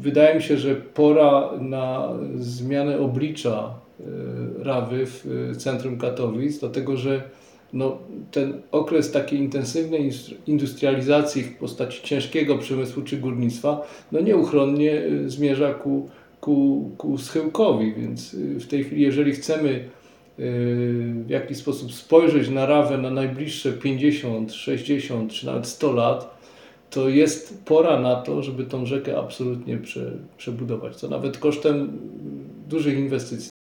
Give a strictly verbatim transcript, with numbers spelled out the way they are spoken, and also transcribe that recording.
wydaje mi się, że pora na zmianę oblicza Rawy w centrum Katowic, dlatego że no, ten okres takiej intensywnej industrializacji w postaci ciężkiego przemysłu czy górnictwa no nieuchronnie zmierza ku, ku, ku schyłkowi, więc w tej chwili, jeżeli chcemy w jakiś sposób spojrzeć na Rawę na najbliższe pięćdziesiąt, sześćdziesiąt czy nawet sto lat, to jest pora na to, żeby tą rzekę absolutnie prze, przebudować, co nawet kosztem dużych inwestycji.